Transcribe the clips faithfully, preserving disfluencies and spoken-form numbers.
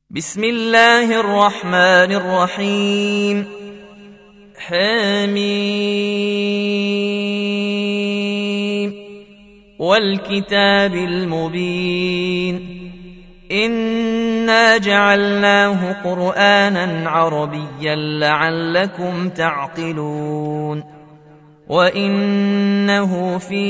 بسم الله الرحمن الرحيم. حميم والكتاب المبين إنا جعلناه قرآنا عربيا لعلكم تعقلون وإنه في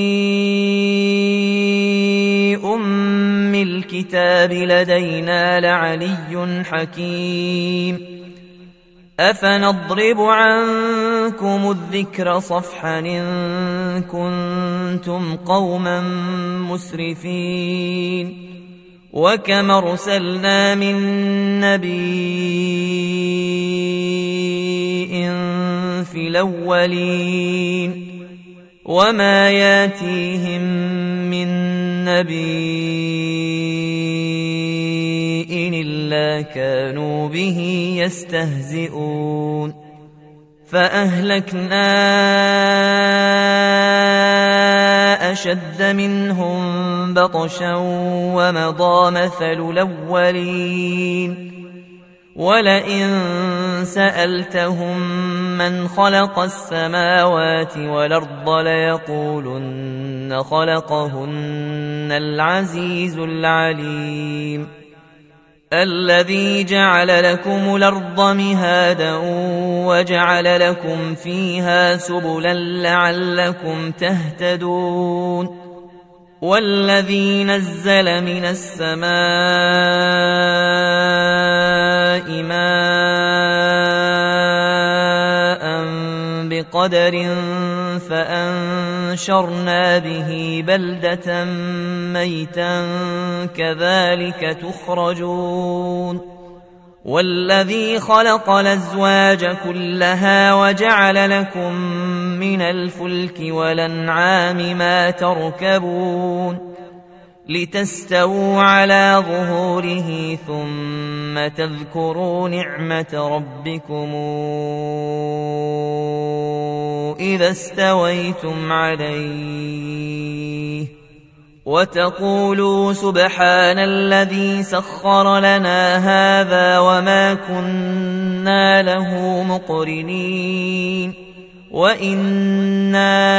أم الكتاب لدينا لعلي حكيم أفنضرب عنكم الذكر صفحا إن كنتم قوما مسرفين وكم أرسلنا من نبي في الأولين وما ياتيهم من نبي إلا كانوا به يستهزئون فأهلكنا أشد منهم بطشا ومضى مثل الأولين ولئن سألتهم من خلق السماوات والأرض ليقولن خلقهن العزيز العليم الذي جعل لكم الأرض مهادا وجعل لكم فيها سبلا لعلكم تهتدون والذي نزل من السماء ماء بقدر فأنشرنا به بلدة ميتا كذلك تخرجون والذي خلق الأزواج كلها وجعل لكم من الفلك والأنعام ما تركبون لتستووا على ظهوره ثم تذكروا نعمة ربكم إذا استويتم عليه وتقولوا سبحان الذي سخر لنا هذا وما كنا له مقرنين وإنا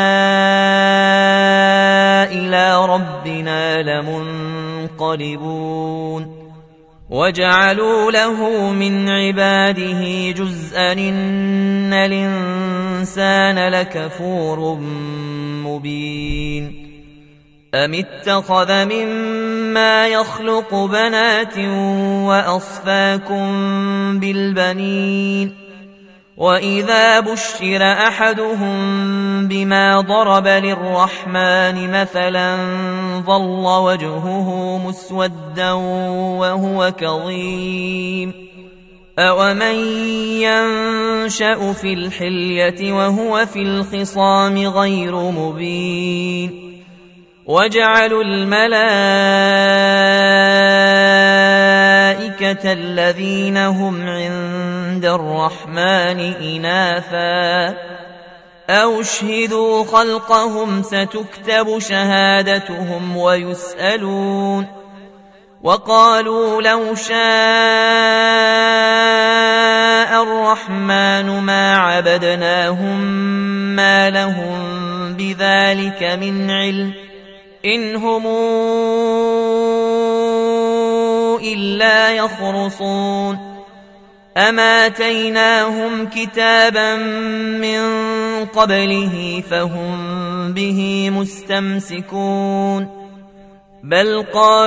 إلى ربنا لمنقلبون وجعلوا له من عباده جزءا إن الإنسان لكفور مبين أم اتخذ مما يخلق بنات وأصفاكم بالبنين وإذا بشر أحدهم بما ضرب للرحمن مثلا ظل وجهه مسودا وهو كظيم أومن ينشأ في الحلية وهو في الخصام غير مبين وجعلوا الملائكة الذين هم عند الرحمن إناثا أو شهدوا خلقهم ستكتب شهادتهم ويسألون وقالوا لو شاء الرحمن ما عبدناهم ما لهم بذلك من علم إن هم إلا يخرصون أما آتيناهم كتابا من قبله فهم به مستمسكون بل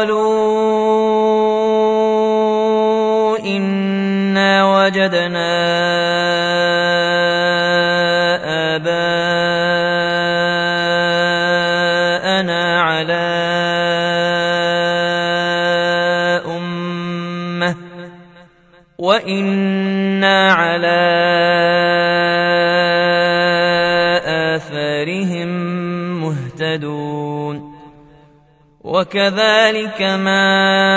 قالوا إنا وجدنا آباءنا على أمة وإنا على آثارهم مهتدون وكذلك ما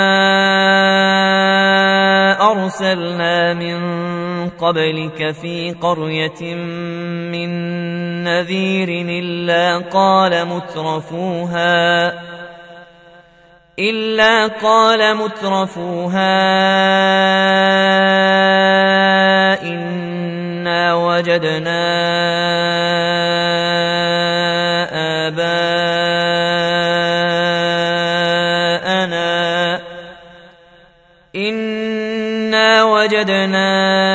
أرسلنا من قبلك في قرية من نذير إلا قال مترفوها إلا قال مترفوها إنا وجدنا آباءنا إنا وجدنا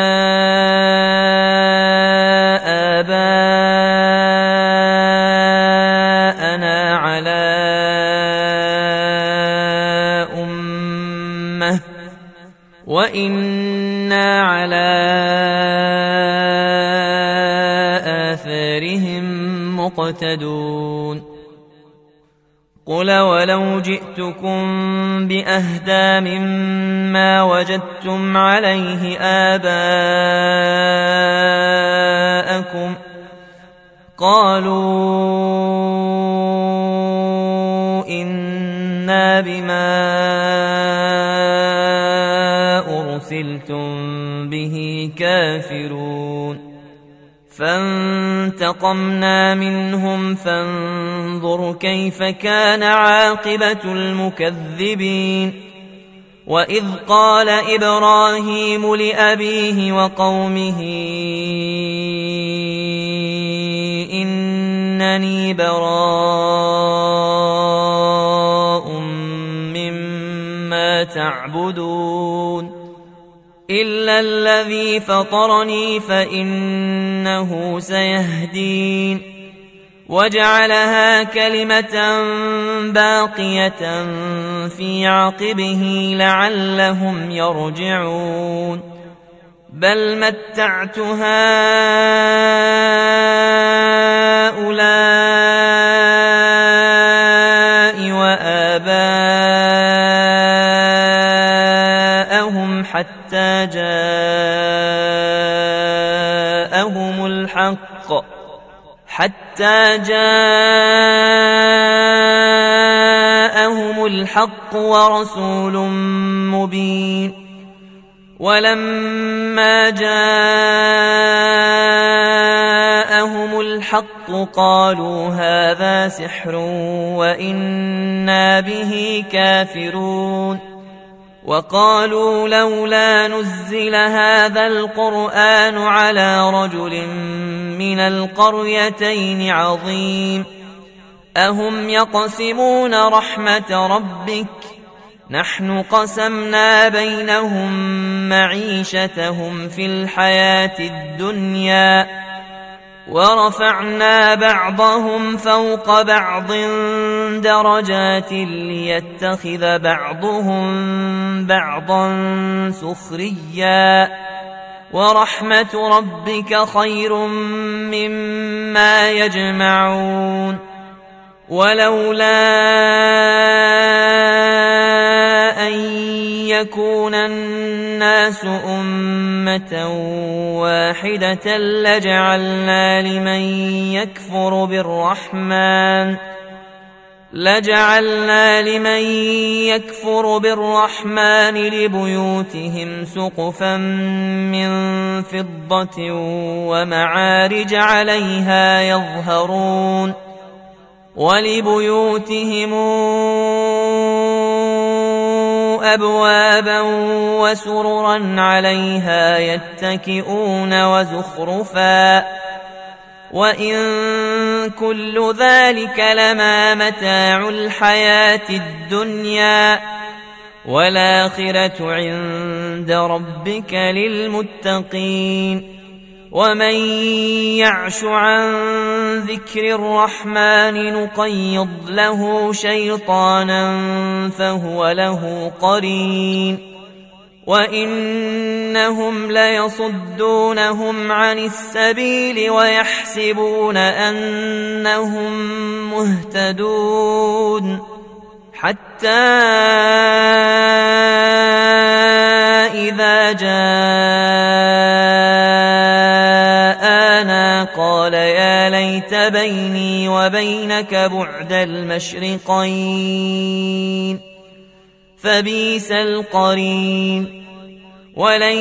آباءنا على أمة وإنا على آثارهم مقتدون قل ولو جئتكم بأهدى مما وجدتم عليه آباءكم قالوا إنا بما أرسلتم به كافرون فانتقمنا منهم فانظر كيف كان عاقبة المكذبين وإذ قال إبراهيم لأبيه وقومه إنني براء مما تعبدون إلا الذي فطرني فإنه سيهدين وجعلها كلمة باقية في عقبه لعلهم يرجعون بل متعت هؤلاء وآباءهم حتى جاءهم الحق حتى جاءهم الحق ورسول مبين ولما جاءهم الحق قالوا هذا سحر وإنا به كافرون وقالوا لولا نزل هذا القرآن على رجل من القريتين عظيم أهم يقسمون رحمة ربك نحن قسمنا بينهم معيشتهم في الحياة الدنيا ورفعنا بعضهم فوق بعض درجات ليتخذ بعضهم بعضا سخريا ورحمة ربك خير مما يجمعون ولولا أن يكون الناس أمة واحدة لجعلنا لمن يكفر بالرحمن لجعلنا لمن يكفر بالرحمن لبيوتهم سقفا من فضة ومعارج عليها يظهرون ولبيوتهم أبوابا وسررا عليها يتكئون وزخرفا وإن كل ذلك لما متاع الحياة الدنيا والآخرة عند ربك للمتقين ومن يعش عن ذكر الرحمن نقيض له شيطانا فهو له قرين وإنهم ليصدونهم عن السبيل ويحسبون أنهم مهتدون حتى إذا جاءنا قال يا ليت بيني وبينك بعد المشرقين فبئس القرين ولن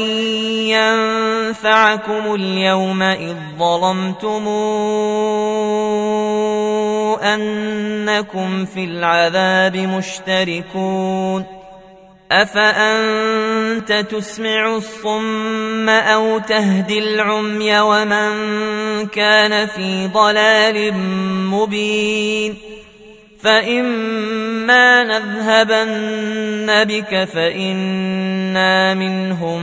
ينفعكم اليوم إذ ظلمتم أنكم في العذاب مشتركون أفأنت تسمع الصم أو تهدي العمي ومن كان في ضلال مبين فإما نذهبن بك فإنا منهم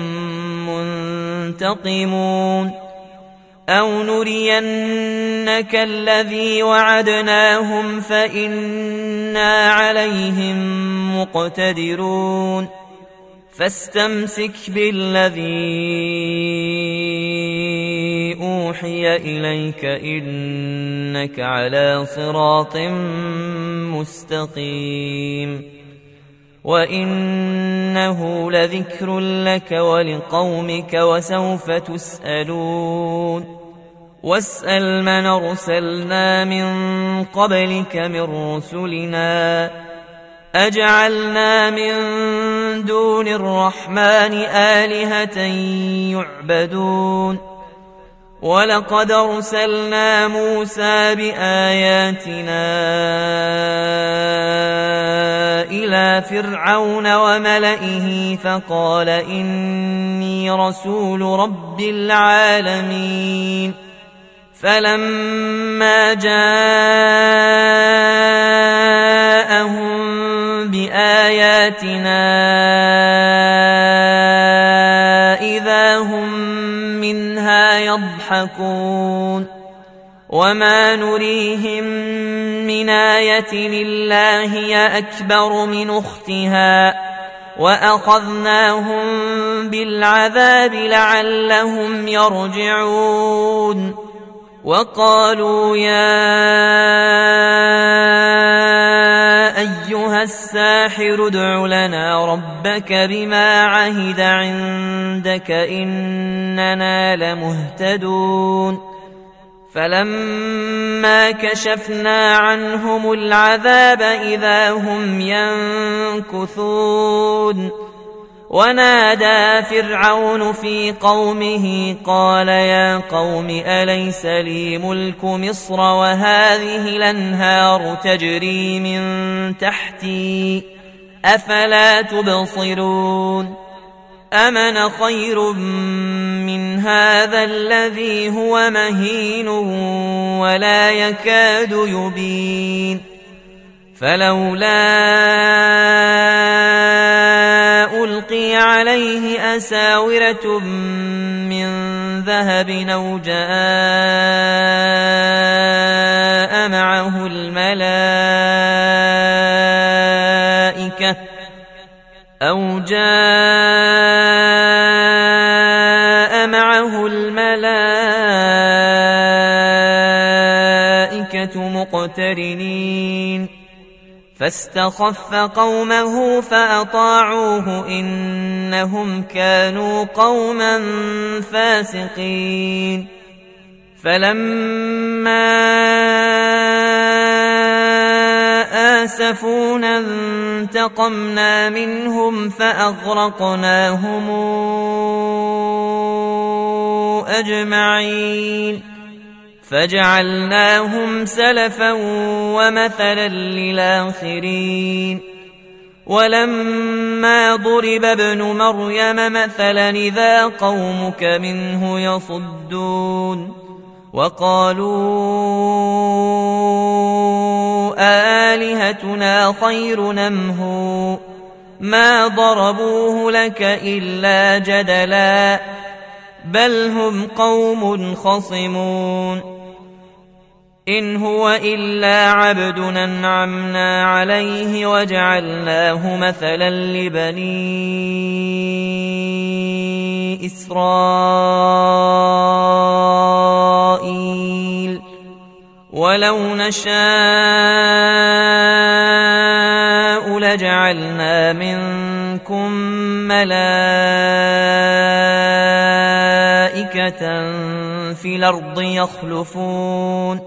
منتقمون أو نرينك الذي وعدناهم فإنا عليهم مقتدرون فاستمسك بالذي أوحي إليك إنك على صراط مستقيم وإنه لذكر لك ولقومك وسوف تسألون واسأل من أرسلنا من قبلك من رسلنا أجعلنا من دون الرحمن آلهة يعبدون ولقد أرسلنا موسى بآياتنا إلى فرعون وملئه فقال إني رسول رب العالمين فلما جاءهم بآياتنا إذا هم منها يضحكون وما نريهم من آية إلا هي أكبر من أختها وأخذناهم بالعذاب لعلهم يرجعون وقالوا يا أيها الساحر ادع لنا ربك بما عهد عندك إننا لمهتدون فلما كشفنا عنهم العذاب إذا هم ينكثون ونادى فرعون في قومه قال يا قوم أليس لي ملك مصر وهذه الأنهار تجري من تحتي أفلا تبصرون أمن خير من هذا الذي هو مهين ولا يكاد يبين فلولا ألقي عليه أساورة من ذهب أو جاء معه الملائكة أو جاء معه الملائكة مقترنين فاستخف قومه فأطاعوه إنهم كانوا قوما فاسقين فلما آسفونا انتقمنا منهم فأغرقناهم أجمعين فجعلناهم سلفا ومثلا للآخرين ولما ضرب ابن مريم مثلا إذا قومك منه يصدون وقالوا آلهتنا خير أم هو ما ضربوه لك إلا جدلا بل هم قوم خصمون إن هو إلا عبد أنعمنا عليه وجعلناه مثلا لبني إسرائيل ولو نشاء لجعلنا منكم ملائكة في الأرض يخلفون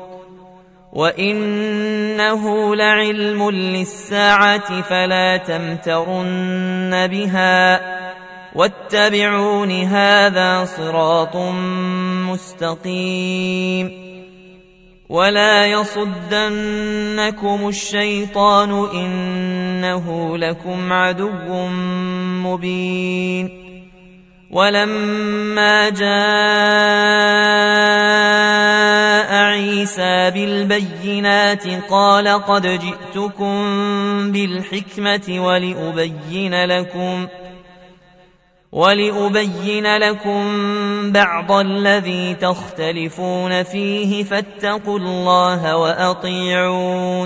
وإنه لعلم للساعة فلا تمترن بها واتبعون هذا صراط مستقيم ولا يصدنكم الشيطان إنه لكم عدو مبين ولما جاء عيسى بالبينات قال قد جئتكم بالحكمة ولأبين لكم ولأبين لكم بعض الذي تختلفون فيه فاتقوا الله وأطيعون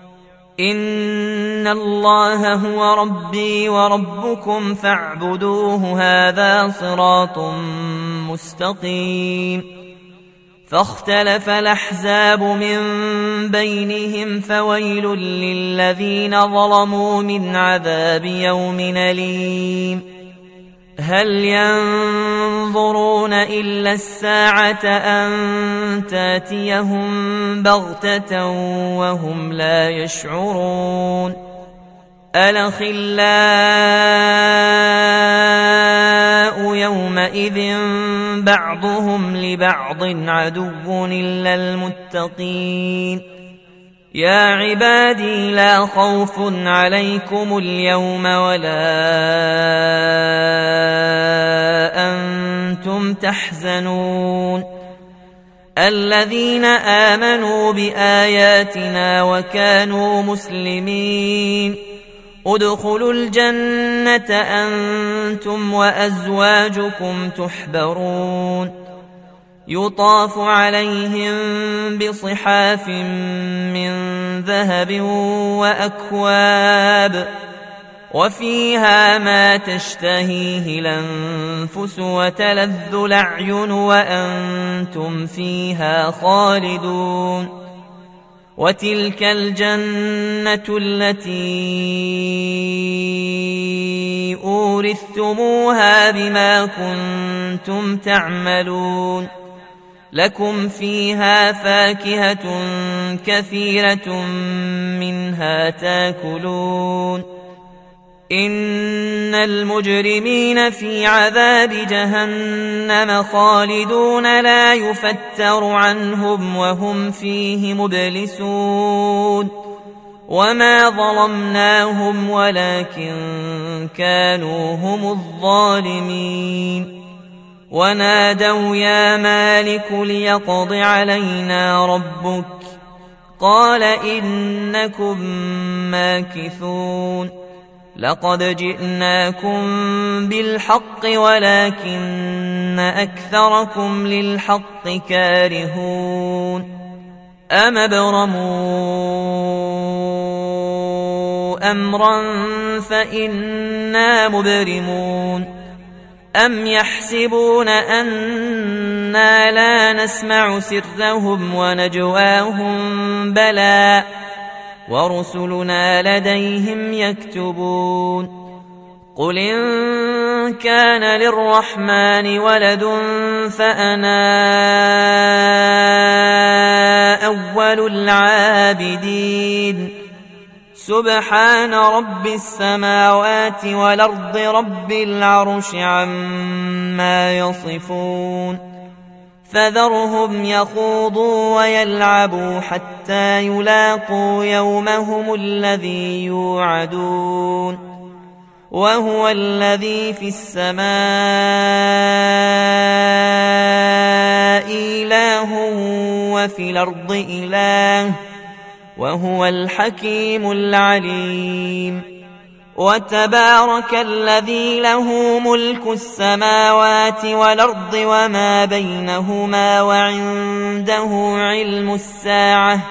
إن الله هو ربي وربكم فاعبدوه هذا صراط مستقيم فاختلف الأحزاب من بينهم فويل للذين ظلموا من عذاب يوم أليم هل ينظرون إلا الساعة أن تاتيهم بغتة وهم لا يشعرون الأخلاء يومئذ بعضهم لبعض عدو إلا المتقين يا عبادي لا خوف عليكم اليوم ولا أنتم تحزنون الذين آمنوا بآياتنا وكانوا مسلمين ادخلوا الجنة أنتم وأزواجكم تحبرون يطاف عليهم بصحاف من ذهب وأكواب وفيها ما تشتهيه الأنفس وتلذ الأعين وأنتم فيها خالدون وتلك الجنة التي أورثتموها بما كنتم تعملون لكم فيها فاكهة كثيرة منها تاكلون إن المجرمين في عذاب جهنم خالدون لا يفتر عنهم وهم فيه مبلسون وما ظلمناهم ولكن كانوا هم الظالمين ونادوا يا مالك ليقض علينا ربك قال إنكم ماكثون لقد جئناكم بالحق ولكن أكثركم للحق كارهون أم ابرموا أمرا فإنا مبرمون أم يحسبون أنا لا نسمع سرهم ونجواهم بلى ورسلنا لديهم يكتبون قل إن كان للرحمن ولد فأنا أول العابدين سبحان رب السماوات والأرض رب العرش عما يصفون فذرهم يخوضوا ويلعبوا حتى يلاقوا يومهم الذي يوعدون وهو الذي في السماء إله وفي الأرض إله وهو الحكيم العليم وتبارك الذي له ملك السماوات والأرض وما بينهما وعنده علم الساعة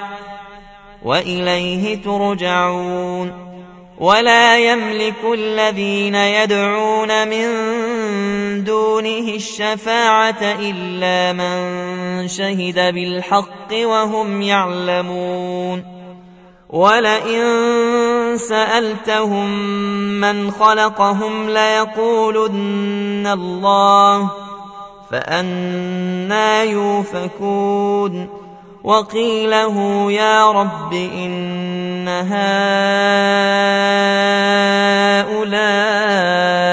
وإليه ترجعون ولا يملك الذين يدعون من دونه الشفاعة إلا من شهد بالحق وهم يعلمون ولئن سألتهم من خلقهم ليقولن الله فأنى يؤفكون وقيله يا رب إن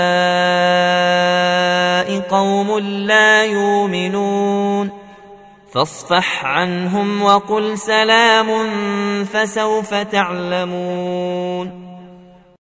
هؤلاء قوم لا يؤمنون فاصفح عنهم وقل سلام فسوف تعلمون.